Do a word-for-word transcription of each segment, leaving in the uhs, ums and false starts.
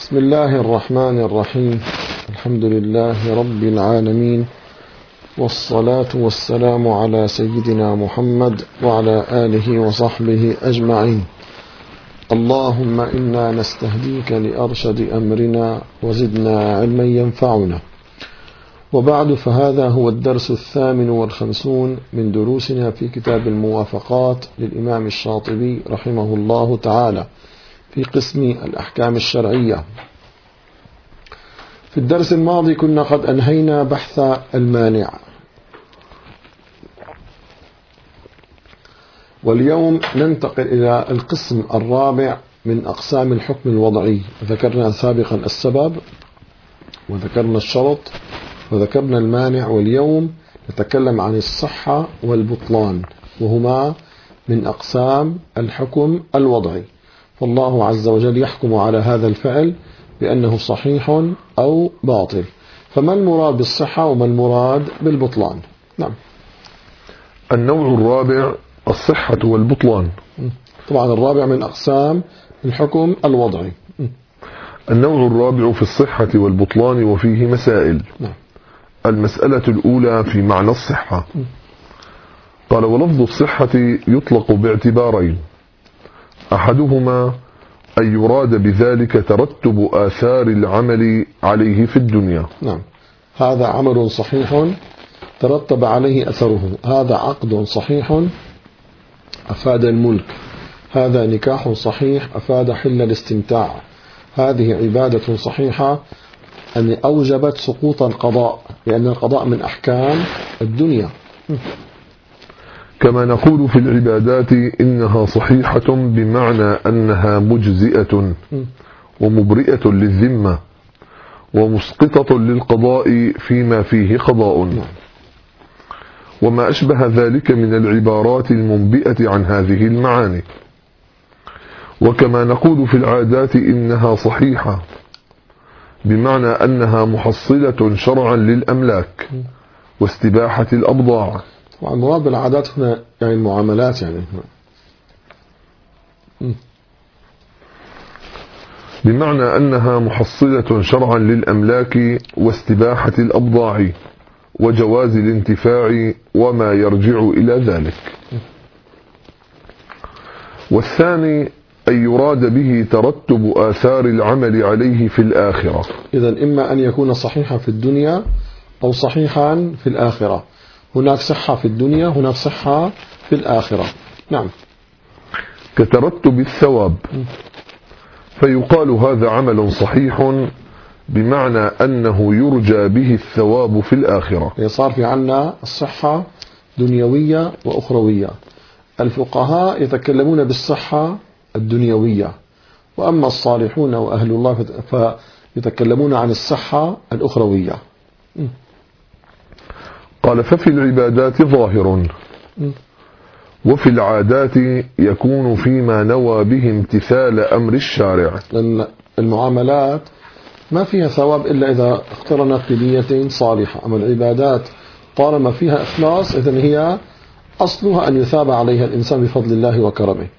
بسم الله الرحمن الرحيم. الحمد لله رب العالمين، والصلاة والسلام على سيدنا محمد وعلى آله وصحبه أجمعين. اللهم إنا نستهديك لأرشد أمرنا وزدنا علما ينفعنا. وبعد، فهذا هو الدرس الثامن والخمسون من دروسنا في كتاب الموافقات للإمام الشاطبي رحمه الله تعالى في قسم الأحكام الشرعية. في الدرس الماضي كنا قد أنهينا بحث المانع، واليوم ننتقل إلى القسم الرابع من أقسام الحكم الوضعي. ذكرنا سابقا السبب، وذكرنا الشرط، وذكرنا المانع، واليوم نتكلم عن الصحة والبطلان، وهما من أقسام الحكم الوضعي. فالله عز وجل يحكم على هذا الفعل بأنه صحيح أو باطل. فما المراد بالصحة وما المراد بالبطلان؟ نعم. النوع الرابع الصحة والبطلان. طبعا الرابع من أقسام الحكم الوضعي. النوع الرابع في الصحة والبطلان وفيه مسائل. نعم. المسألة الأولى في معنى الصحة. قال: ولفظ الصحة يطلق باعتبارين: أحدهما أن يراد بذلك ترتب آثار العمل عليه في الدنيا. نعم، هذا عمل صحيح ترتب عليه أثره، هذا عقد صحيح أفاد الملك، هذا نكاح صحيح أفاد حل الاستمتاع، هذه عبادة صحيحة أن أوجبت سقوط القضاء، لأن القضاء من أحكام الدنيا. كما نقول في العبادات إنها صحيحة بمعنى أنها مجزئة ومبرئة للذمة ومسقطة للقضاء فيما فيه قضاء، وما أشبه ذلك من العبارات المنبئة عن هذه المعاني. وكما نقول في العادات إنها صحيحة بمعنى أنها محصلة شرعا للأملاك واستباحة الأبضاع. والمراد بالعادات هنا يعني المعاملات، يعني بمعنى أنها محصلة شرعا للأملاك واستباحة الأبضاع وجواز الانتفاع وما يرجع إلى ذلك. والثاني أن يراد به ترتب آثار العمل عليه في الآخرة. إذن إما أن يكون صحيحا في الدنيا أو صحيحا في الآخرة. هناك صحة في الدنيا، هناك صحة في الآخرة. نعم. كترتب الثواب، فيقال هذا عمل صحيح بمعنى أنه يرجى به الثواب في الآخرة. صار في عنا الصحة دنيوية وأخروية. الفقهاء يتكلمون بالصحة الدنيوية، وأما الصالحون وأهل الله فيتكلمون عن الصحة الأخروية. قال: ففي العبادات ظاهر، وفي العادات يكون فيما نوى به امتثال أمر الشارع. لأن المعاملات ما فيها ثواب إلا إذا اقترنت بنية صالحة، أما العبادات طالما فيها إخلاص إذن هي أصلها أن يثاب عليها الإنسان بفضل الله وكرمه.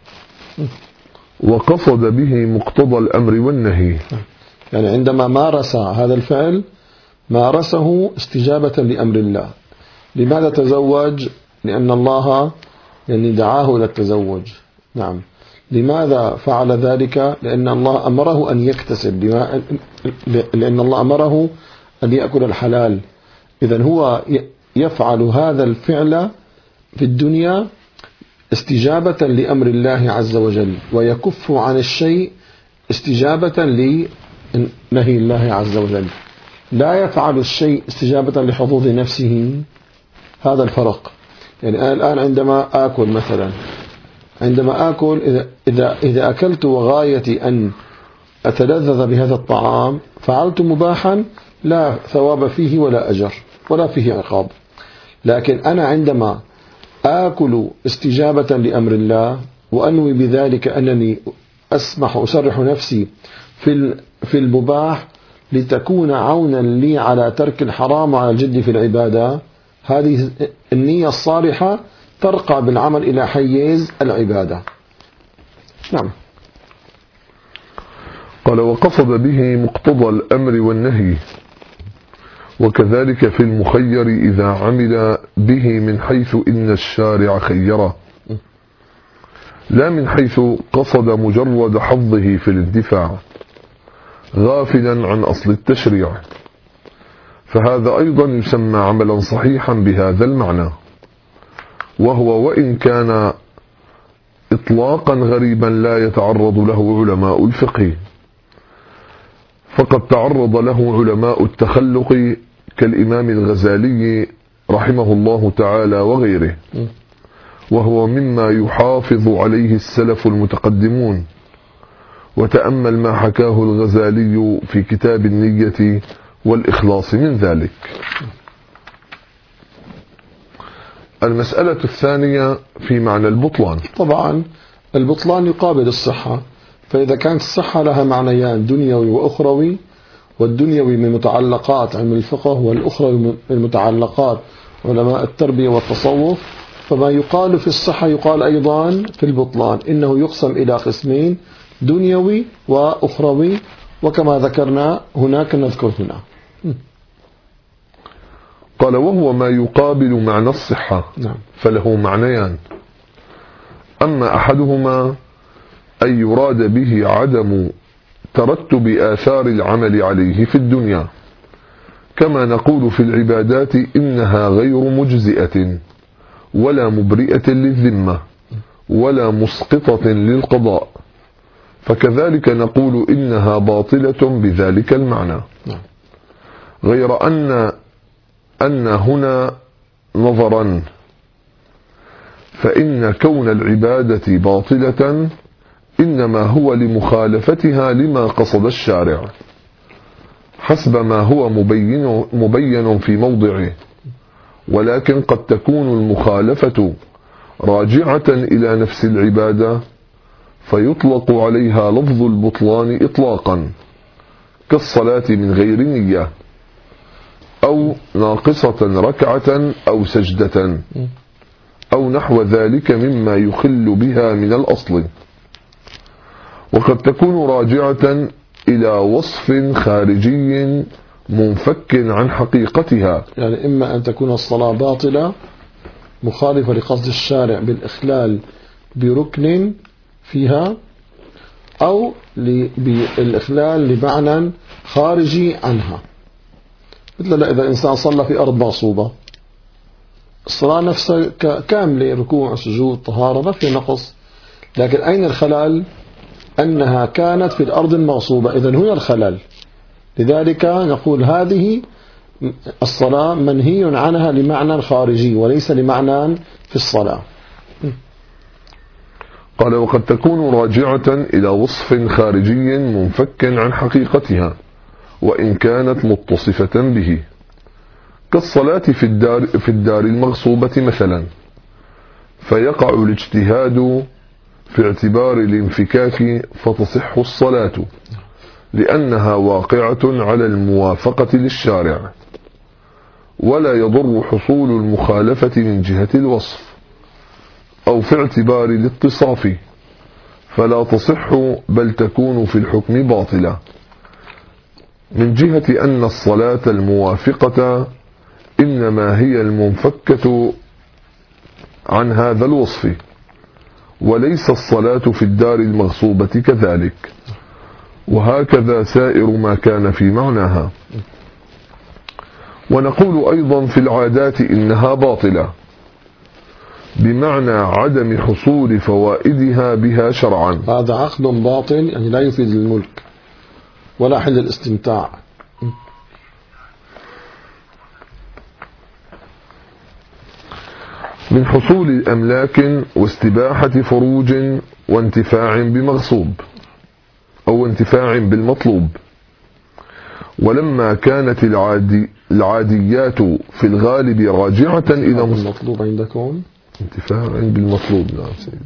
وقصد به مقتضى الأمر والنهي، يعني عندما مارس هذا الفعل مارسه استجابة لأمر الله. لماذا تزوج؟ لأن الله يعني دعاه إلى التزوج. نعم. لماذا فعل ذلك؟ لأن الله أمره أن يكتسب، لأن الله أمره أن يأكل الحلال. إذن هو يفعل هذا الفعل في الدنيا استجابة لأمر الله عز وجل، ويكف عن الشيء استجابة لنهي الله عز وجل. لا يفعل الشيء استجابة لحظوظ نفسه. هذا الفرق. يعني أنا الآن عندما آكل مثلا، عندما آكل إذا, إذا, إذا أكلت وغايتي أن أتلذذ بهذا الطعام فعلت مباحا لا ثواب فيه ولا أجر ولا فيه عقاب. لكن أنا عندما آكل استجابة لأمر الله وأنوي بذلك أنني أسمح وأسرح نفسي في في المباح لتكون عونا لي على ترك الحرام وعلى الجد في العبادة، هذه النية الصالحة ترقى بالعمل إلى حيز العبادة. نعم. قال وقصد به مقتضى الأمر والنهي، وكذلك في المخير إذا عمل به من حيث إن الشارع خيره، لا من حيث قصد مجرد حظه في الانتفاع غافلا عن أصل التشريع، فهذا أيضا يسمى عملا صحيحا بهذا المعنى، وهو وإن كان إطلاقا غريبا لا يتعرض له علماء الفقه، فقد تعرض له علماء التخلق كالإمام الغزالي رحمه الله تعالى وغيره، وهو مما يحافظ عليه السلف المتقدمون. وتأمل ما حكاه الغزالي في كتاب النية والإخلاص من ذلك. المسألة الثانية في معنى البطلان. طبعا البطلان يقابل الصحة، فإذا كانت الصحة لها معنيان دنيوي وأخروي، والدنيوي من متعلقات علم الفقه والأخروي من متعلقات علماء التربية والتصوف، فما يقال في الصحة يقال أيضا في البطلان، إنه يقسم إلى قسمين دنيوي وأخروي، وكما ذكرنا هناك نذكر هنا. قال وهو ما يقابل معنى الصحة، نعم. فله معنيان، أما أحدهما أن يراد به عدم ترتب آثار العمل عليه في الدنيا، كما نقول في العبادات إنها غير مجزئة ولا مبرئة للذمة ولا مسقطة للقضاء، فكذلك نقول إنها باطلة بذلك المعنى، غير أن أن هنا نظرا، فإن كون العبادة باطلة إنما هو لمخالفتها لما قصد الشارع حسب ما هو مبين, مبين في موضعه، ولكن قد تكون المخالفة راجعة إلى نفس العبادة فيطلق عليها لفظ البطلان إطلاقا، كالصلاة من غير نية، أو ناقصة ركعة أو سجدة أو نحو ذلك مما يخل بها من الأصل، وقد تكون راجعة إلى وصف خارجي منفك عن حقيقتها، يعني إما أن تكون الصلاة باطلة مخالفة لقصد الشارع بالإخلال بركن فيها، أو بالإخلال لمعنى خارجي عنها، مثل إذا إنسان صلى في أرض مغصوبة، الصلاة نفسها كاملة، ركوع سجود طهارة ما في نقص، لكن أين الخلل؟ أنها كانت في الأرض المغصوبة، إذن هنا الخلل، لذلك نقول هذه الصلاة منهي عنها لمعنى خارجي وليس لمعنى في الصلاة. قال وقد تكون راجعة إلى وصف خارجي منفك عن حقيقتها وإن كانت متصفة به، كالصلاة في الدار, في الدار المغصوبة مثلا، فيقع الاجتهاد في اعتبار الانفكاك فتصح الصلاة لأنها واقعة على الموافقة للشارع، ولا يضر حصول المخالفة من جهة الوصف أو في اعتبار الاتصاف، فلا تصح بل تكون في الحكم باطلة، من جهة أن الصلاة الموافقة إنما هي المنفكة عن هذا الوصف، وليس الصلاة في الدار المغصوبة كذلك، وهكذا سائر ما كان في معناها. ونقول أيضا في العادات إنها باطلة بمعنى عدم حصول فوائدها بها شرعا. هذا عقد باطل يعني لا يفيد الملك ولا حل الاستمتاع. من حصول أملاك واستباحة فروج وانتفاع بمغصوب أو انتفاع بالمطلوب، ولما كانت العادي العاديات في الغالب راجعة إلى المطلوب عندكم انتفاع بالمطلوب. نعم سيدي.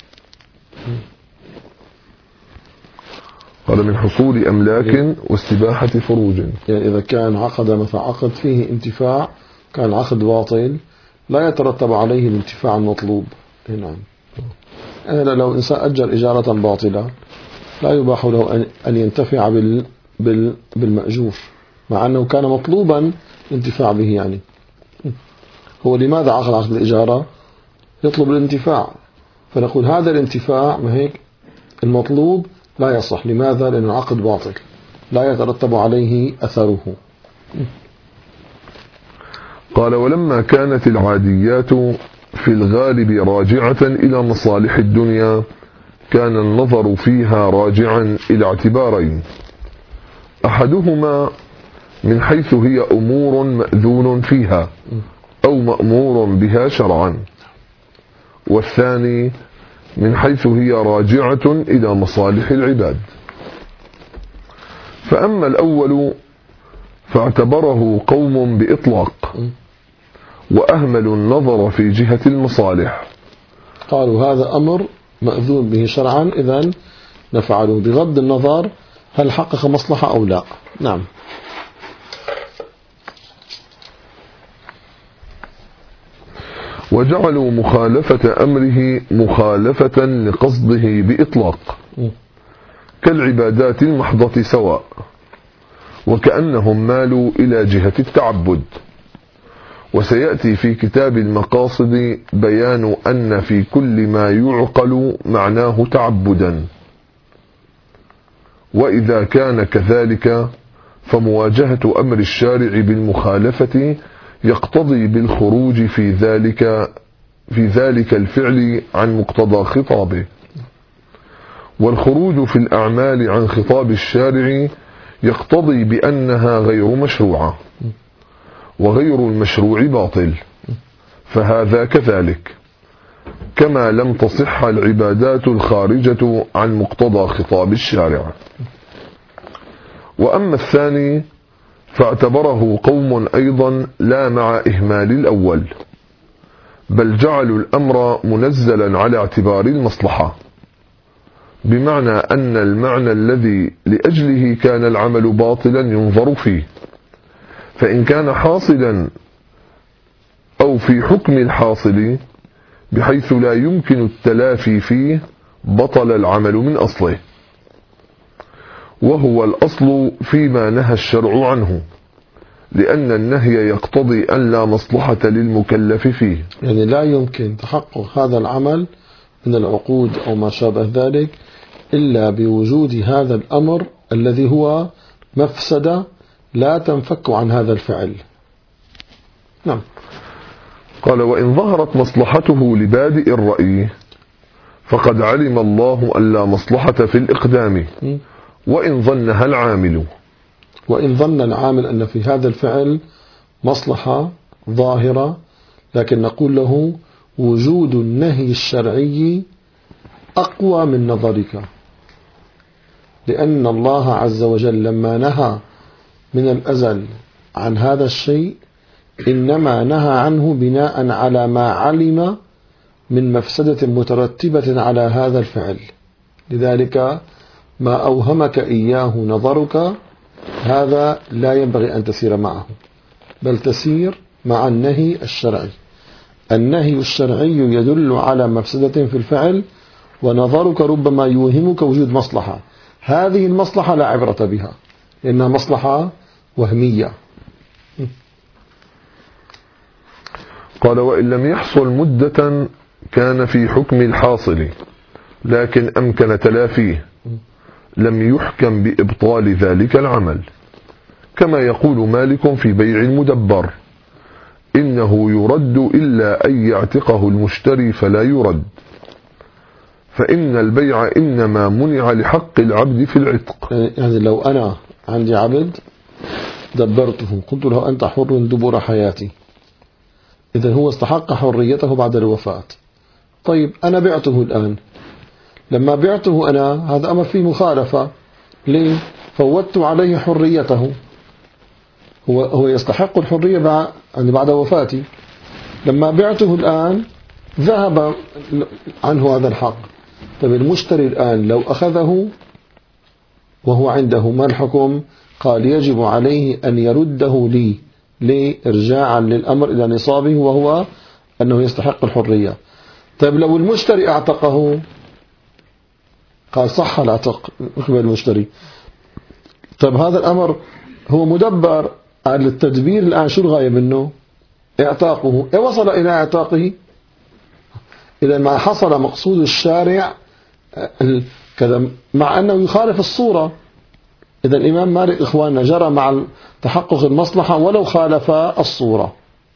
قال من حصول أملاك واستباحة فروج، يعني إذا كان عقد مثلا عقد فيه انتفاع كان عقد باطل لا يترتب عليه الانتفاع المطلوب. نعم. أنا لو إنسان أجر إجارة باطلة لا يباح له أن ينتفع بالمأجور، مع أنه كان مطلوبا الانتفاع به. يعني هو لماذا عقد عقد الإجارة؟ يطلب الانتفاع، فنقول هذا الانتفاع ما هيك المطلوب لا يصح. لماذا؟ لأن العقد باطل لا يترتب عليه أثره. قال: ولما كانت العاديات في الغالب راجعة إلى مصالح الدنيا، كان النظر فيها راجعا إلى اعتبارين: أحدهما من حيث هي أمور مأذون فيها أو مأمور بها شرعا، والثاني من حيث هي راجعة إلى مصالح العباد. فأما الأول فاعتبره قوم بإطلاق وأهملوا النظر في جهة المصالح، قالوا هذا أمر مأذون به شرعا إذن نفعله بغض النظر هل حقق مصلحة أو لا. نعم. وجعلوا مخالفة أمره مخالفة لقصده بإطلاق، كالعبادات المحضة سواء، وكأنهم مالوا إلى جهة التعبد. وسيأتي في كتاب المقاصد بيان أن في كل ما يعقل معناه تعبدا، وإذا كان كذلك فمواجهة أمر الشارع بالمخالفة يقتضي بالخروج في ذلك في ذلك الفعل عن مقتضى خطابه، والخروج في الأعمال عن خطاب الشارع يقتضي بأنها غير مشروعة، وغير المشروع باطل، فهذا كذلك، كما لم تصح العبادات الخارجة عن مقتضى خطاب الشارع. وأما الثاني فاعتبره قوم أيضا لا مع إهمال الأول، بل جعلوا الأمر منزلا على اعتبار المصلحة، بمعنى أن المعنى الذي لأجله كان العمل باطلا ينظر فيه، فإن كان حاصلا أو في حكم الحاصل بحيث لا يمكن التلافي فيه بطل العمل من أصله، وهو الأصل فيما نهى الشرع عنه، لأن النهي يقتضي أن لا مصلحة للمكلف فيه. يعني لا يمكن تحقق هذا العمل من العقود أو ما شابه ذلك إلا بوجود هذا الأمر الذي هو مفسدة لا تنفك عن هذا الفعل. نعم. قال: وإن ظهرت مصلحته لبادئ الرأي فقد علم الله أن لا مصلحة في الإقدام، وإن ظنها العامل وإن ظن العامل أن في هذا الفعل مصلحة ظاهرة، لكن نقول له وجود النهي الشرعي أقوى من نظرك، لأن الله عز وجل لما نهى من الأزل عن هذا الشيء إنما نهى عنه بناء على ما علم من مفسدة مترتبة على هذا الفعل، لذلك ما أوهمك إياه نظرك هذا لا ينبغي أن تسير معه، بل تسير مع النهي الشرعي. النهي الشرعي يدل على مفسدة في الفعل، ونظرك ربما يوهمك وجود مصلحة، هذه المصلحة لا عبرة بها لأنها مصلحة وهمية. قال: وإن لم يحصل مدة كان في حكم الحاصل، لكن أمكن تلافيه لم يحكم بإبطال ذلك العمل، كما يقول مالك في بيع المدبر: إنه يرد إلا أن يعتقه المشتري فلا يرد، فإن البيع إنما منع لحق العبد في العتق. يعني لو أنا عندي عبد دبرته قلت له أنت حر دبر حياتي، إذن هو استحق حريته بعد الوفاة. طيب أنا بعته الآن، لما بعته أنا هذا أمر فيه مخالفة، ليه؟ فوتت عليه حريته، هو هو يستحق الحرية بعد بعد وفاتي، لما بعته الآن ذهب عنه هذا الحق. طيب المشتري الآن لو أخذه وهو عنده ما الحكم؟ قال يجب عليه أن يرده لي، ليه؟ إرجاعا للأمر إلى نصابه وهو أنه يستحق الحرية. طيب لو المشتري اعتقه قال صح العتق من قبل المشتري. طيب هذا الأمر هو مدبر على التدبير الآن، شو الغاية منه؟ اعتاقه. إيه وصل إلى اعتاقه؟ إذا ما حصل مقصود الشارع كذا، مع أنه يخالف الصورة. إذا الإمام مالك إخواننا جرى مع تحقق المصلحة ولو خالف الصورة.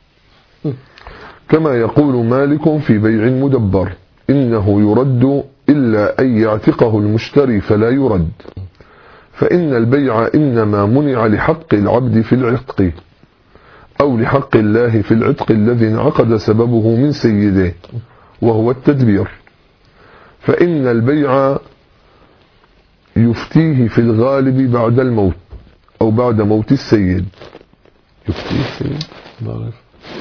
كما يقول مالك في بيع مدبر: إنه يرد إلا أن يعتقه المشتري فلا يرد، فإن البيع إنما منع لحق العبد في العتق أو لحق الله في العتق الذي انعقد سببه من سيده وهو التدبير، فإن البيع يفتيه في الغالب بعد الموت أو بعد موت السيد. يفتيه السيد بعرف.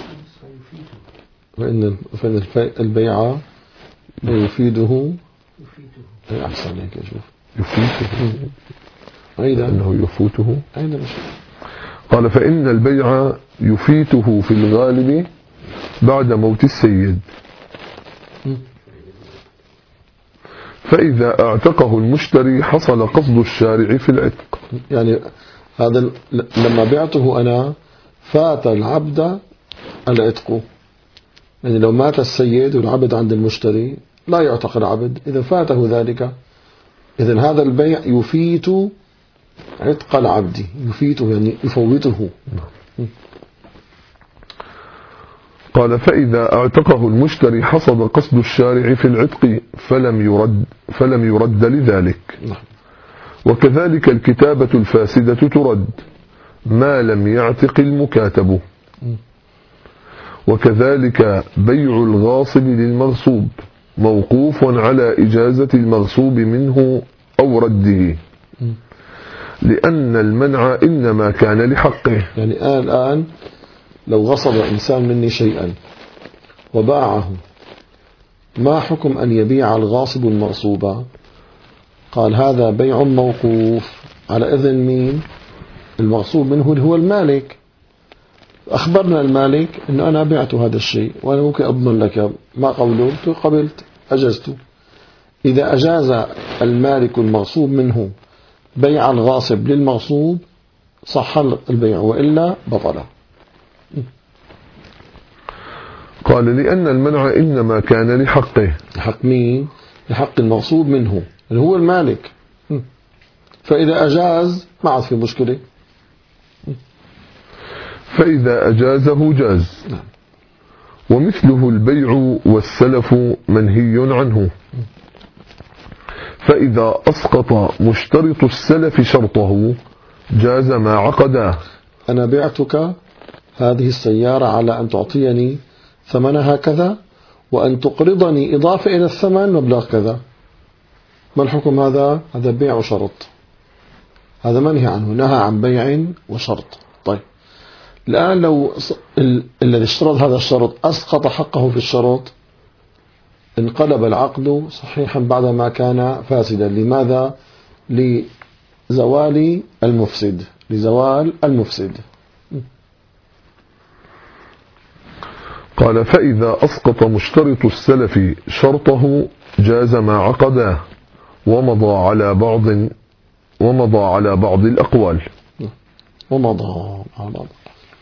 فإن فإن البيع يفيده يفيده أحسن هيك أشوف يفيته أيضا أنه يفوته أيضا. قال: فإن البيع يفيته في الغالب بعد موت السيد، فإذا اعتقه المشتري حصل قصد الشارع في العتق. يعني هذا لما بعته أنا فات العبد العتق، يعني لو مات السيد والعبد عند المشتري لا يعتق العبد، إذا فاته ذلك. إذن هذا البيع يفيت عتق العبد، يفيته يعني يفوته. قال: فإذا اعتقه المشتري حصل قصد الشارع في العتق فلم يرد فلم يرد لذلك. وكذلك الكتابة الفاسدة ترد ما لم يعتق المكاتب. وكذلك بيع الغاصب للمغصوب موقوف على إجازة المغصوب منه أو رده، لأن المنع إنما كان لحقه. يعني آه الآن لو غصب إنسان مني شيئا وباعه، ما حكم أن يبيع الغاصب المغصوب؟ قال هذا بيع موقوف على إذن مين؟ المغصوب منه اللي هو المالك. أخبرنا المالك أن أنا بعت هذا الشيء وأنا ممكن أضمن لك، ما قوله؟ قبلت أجزت. إذا أجاز المالك المغصوب منه بيع الغاصب للمغصوب صح البيع، وإلا بطل. قال: لأن المنع إنما كان لحقه. لحق مين؟ لحق المغصوب منه اللي هو المالك. فإذا أجاز ما عاد في مشكلة. فإذا أجازه جاز. ومثله البيع والسلف منهي عنه. فإذا أسقط مشترط السلف شرطه جاز ما عقداه. أنا بعتك هذه السيارة على أن تعطيني ثمنها كذا وأن تقرضني إضافة إلى الثمن مبلغ كذا. ما الحكم هذا؟ هذا بيع وشرط، هذا منهي عنه، نهى عن بيع وشرط. طيب الآن لو الذي اشترط هذا الشرط أسقط حقه في الشرط انقلب العقد صحيحا بعدما كان فاسدا. لماذا؟ لزوال المفسد، لزوال المفسد. قال: فإذا أسقط مشترط السلف شرطه جاز ما عقداه ومضى على بعض ومضى على بعض الأقوال. ومضى على بعض.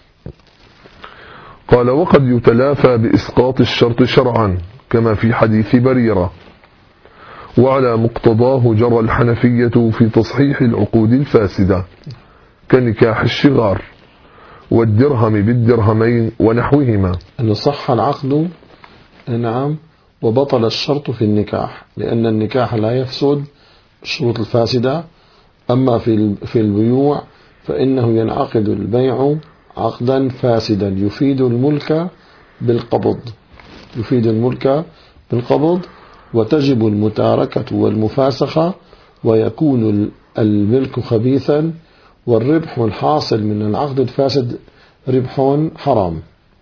قال: وقد يتلافى بإسقاط الشرط شرعا كما في حديث بريرة، وعلى مقتضاه جرى الحنفية في تصحيح العقود الفاسدة كنكاح الشغار والدرهم بالدرهمين ونحوهما. أن صح العقد نعم وبطل الشرط في النكاح، لأن النكاح لا يفسد الشروط الفاسدة. أما في في البيوع فإنه ينعقد البيع عقدا فاسدا يفيد الملك بالقبض، يفيد الملك بالقبض، وتجب المتاركة والمفاسخة، ويكون الملك خبيثا، والربح الحاصل من العقد الفاسد ربح حرام.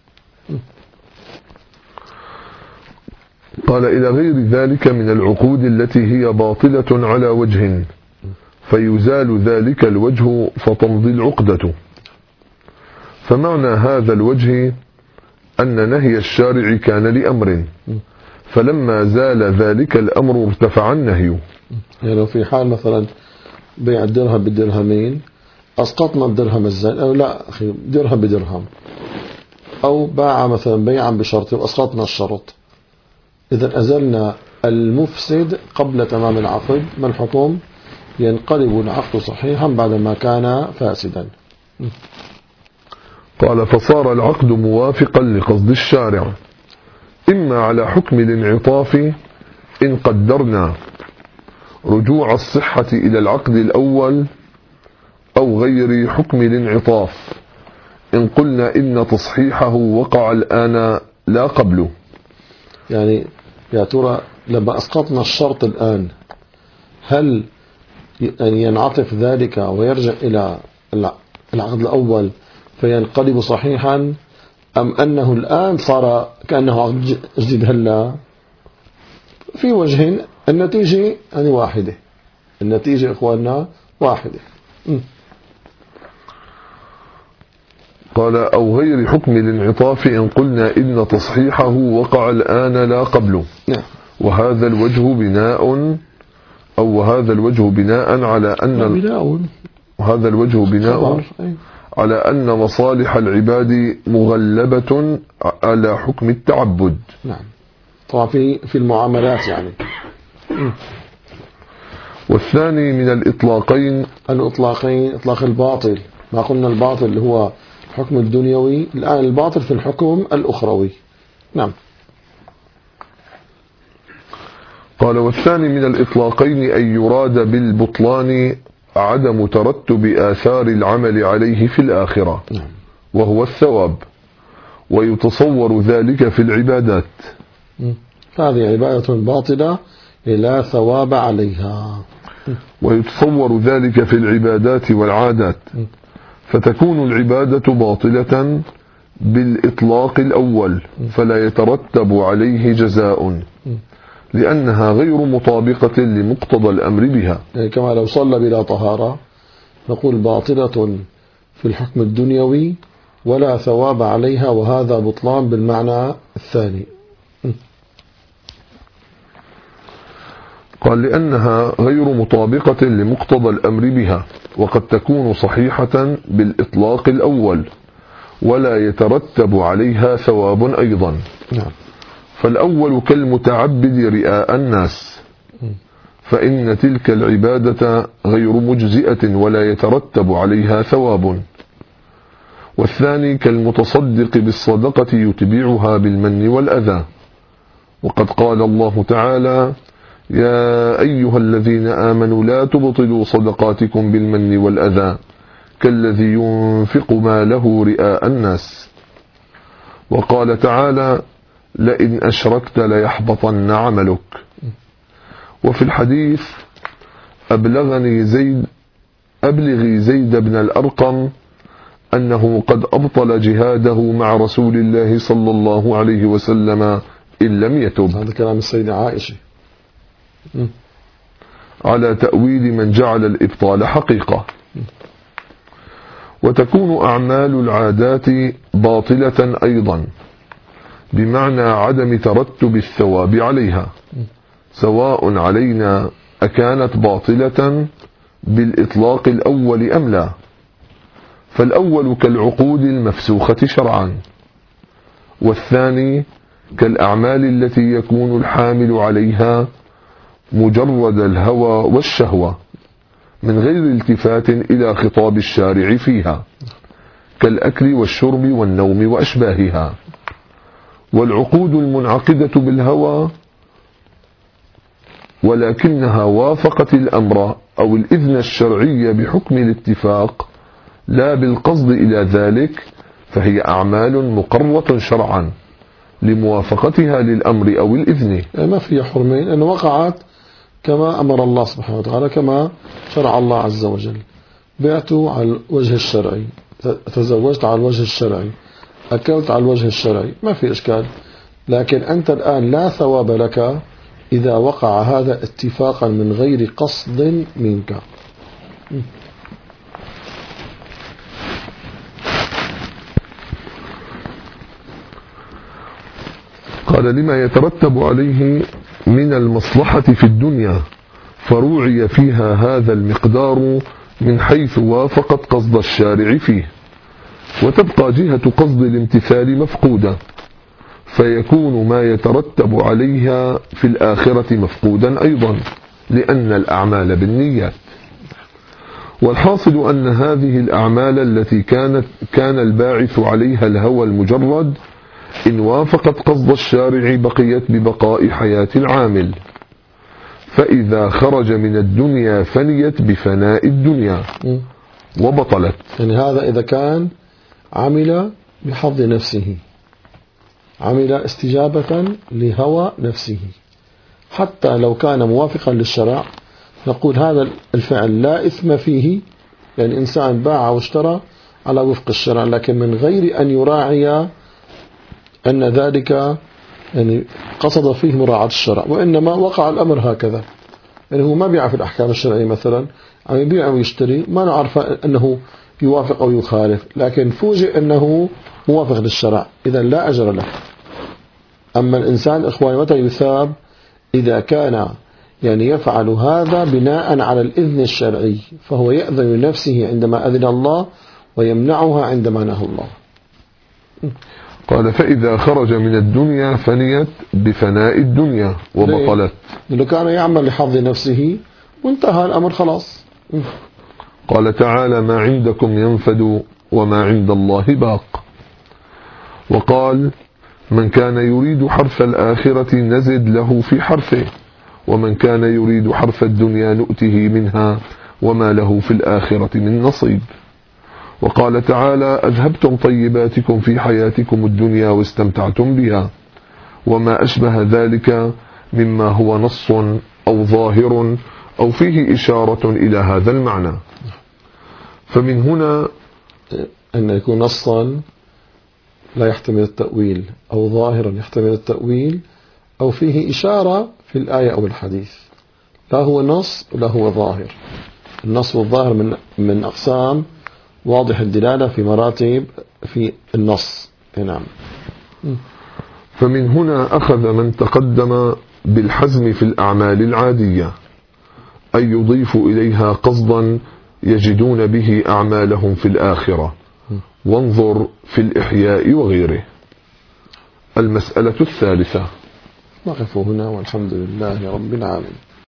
قال: إلى غير ذلك من العقود التي هي باطلة على وجه فيزال ذلك الوجه فتمضي العقدة. فمعنى هذا الوجه أن نهي الشارع كان لأمر فلما زال ذلك الأمر ارتفع النهي. يعني لو في حال مثلا بيع الدرهم بالدرهمين، أسقطنا الدرهم الزائد، أو لا أخي درهم بدرهم، أو باع مثلا بيعا بشرط وأسقطنا الشرط، إذا أزلنا المفسد قبل تمام العقد، ما الحكم؟ ينقلب العقد صحيحا بعدما كان فاسدا. قال فصار العقد موافقا لقصد الشارع، إما على حكم الانعطاف إن قدرنا رجوع الصحة إلى العقد الأول، أو غير حكم الانعطاف إن قلنا إن تصحيحه وقع الآن لا قبله. يعني يا ترى لما أسقطنا الشرط الآن، هل يعني ينعطف ذلك ويرجع إلى العقد الأول فينقلب صحيحا، أم أنه الآن صار كأنه عقد جديد؟ هلا في وجهين، النتيجة يعني واحدة، النتيجة إخواننا واحدة. م. قال أو غير حكم الانعطاف إن قلنا إن تصحيحه وقع الآن لا قبله. نعم. وهذا الوجه بناء أو وهذا الوجه بناء على أن بناء وهذا الوجه بناء على أن مصالح العباد مغلبة على حكم التعبد. نعم طبعا في في المعاملات يعني. والثاني من الإطلاقين الإطلاقين إطلاق الباطل، ما قلنا الباطل اللي هو حكم الدنيوي، الآن الباطل في الحكم الأخروي. نعم. قال والثاني من الإطلاقين أن يراد بالبطلان عدم ترتب آثار العمل عليه في الآخرة، نعم. وهو الثواب، ويتصور ذلك في العبادات. هذه عبادة باطلة لا ثواب عليها. ويتصور ذلك في العبادات والعادات، فتكون العبادة باطلة بالإطلاق الأول فلا يترتب عليه جزاء، لأنها غير مطابقة لمقتضى الأمر بها. يعني كما لو صلى بلا طهارة نقول باطلة في الحكم الدنيوي ولا ثواب عليها، وهذا بطلان بالمعنى الثاني. قال لأنها غير مطابقة لمقتضى الأمر بها، وقد تكون صحيحة بالإطلاق الأول ولا يترتب عليها ثواب أيضا. نعم. فالأول كالمتعبد رئاء الناس، فإن تلك العبادة غير مجزئة ولا يترتب عليها ثواب. والثاني كالمتصدق بالصدقة يتبعها بالمن والأذى، وقد قال الله تعالى يا أيها الذين آمنوا لا تبطلوا صدقاتكم بالمن والأذى كالذي ينفق ماله رئاء الناس. وقال تعالى لئن أشركت ليحبطن عملك. وفي الحديث أبلغني زيد أبلغي زيد بن الأرقم أنه قد أبطل جهاده مع رسول الله صلى الله عليه وسلم إن لم يتب. هذا كلام السيدة عائشة على تأويل من جعل الإبطال حقيقة. وتكون أعمال العادات باطلة أيضا بمعنى عدم ترتب الثواب عليها، سواء علينا أكانت باطلة بالإطلاق الأول أم لا. فالأول كالعقود المفسوخة شرعا، والثاني كالأعمال التي يكون الحامل عليها مجرد الهوى والشهوة من غير التفات إلى خطاب الشارع فيها، كالأكل والشرب والنوم وأشباهها. والعقود المنعقدة بالهوى ولكنها وافقت الأمر أو الإذن الشرعي بحكم الاتفاق لا بالقصد إلى ذلك، فهي أعمال مقرة شرعا لموافقتها للأمر أو الإذن. يعني ما فيها حرمين، أنه وقعت كما أمر الله سبحانه وتعالى، كما شرع الله عز وجل. بعت على الوجه الشرعي، تزوجت على الوجه الشرعي، أكلت على الوجه الشرعي، ما في إشكال. لكن أنت الآن لا ثواب لك إذا وقع هذا اتفاقا من غير قصد منك. قال لما يترتب عليه من المصلحة في الدنيا، فروعي فيها هذا المقدار من حيث وافقت قصد الشارع فيه، وتبقى جهة قصد الامتثال مفقودة، فيكون ما يترتب عليها في الآخرة مفقودا أيضا، لأن الأعمال بالنيات. والحاصل أن هذه الأعمال التي كانت كان الباعث عليها الهوى المجرد، إن وافقت قصد الشارع بقيت ببقاء حياة العامل، فإذا خرج من الدنيا فنيت بفناء الدنيا وبطلت. يعني هذا إذا كان عمل بحظ نفسه، عمل استجابة لهوى نفسه، حتى لو كان موافقا للشرع نقول هذا الفعل لا إثم فيه، يعني إنسان باع واشترى على وفق الشرع، لكن من غير أن يراعي أن ذلك يعني قصد فيه مراعاة الشرع، وإنما وقع الأمر هكذا، يعني هو ما بيع في الأحكام الشرعية مثلا، عم يبيع ويشتري، ما نعرف أنه يوافق أو يخالف، لكن فوجئ أنه موافق للشرع، إذا لا أجر له. أما الإنسان إخواني متى يثاب؟ إذا كان يعني يفعل هذا بناء على الإذن الشرعي، فهو يأذن لنفسه عندما أذن الله ويمنعها عندما نهى الله. قال فإذا خرج من الدنيا فنيت بفناء الدنيا وبطلت. لو كان يعمل لحظ نفسه وانتهى الأمر خلاص. قال تعالى ما عندكم ينفد وما عند الله باق. وقال من كان يريد حرث الآخرة نزد له في حرثه، ومن كان يريد حرث الدنيا نؤته منها وما له في الآخرة من نصيب. وقال تعالى أذهبتم طيباتكم في حياتكم الدنيا واستمتعتم بها، وما أشبه ذلك مما هو نص أو ظاهر أو فيه إشارة إلى هذا المعنى. فمن هنا أن يكون نصا لا يحتمل التأويل، أو ظاهرا يحتمل التأويل، أو فيه إشارة في الآية أو الحديث، لا هو نص ولا هو ظاهر. النص والظاهر من من أقسام واضح الدلالة في مراتب في النص. نعم. فمن هنا أخذ من تقدم بالحزم في الأعمال العادية، أي يضيف إليها قصدا يجدون به أعمالهم في الآخرة، وانظر في الإحياء وغيره. المسألة الثالثة. نقف هنا والحمد لله رب العالمين.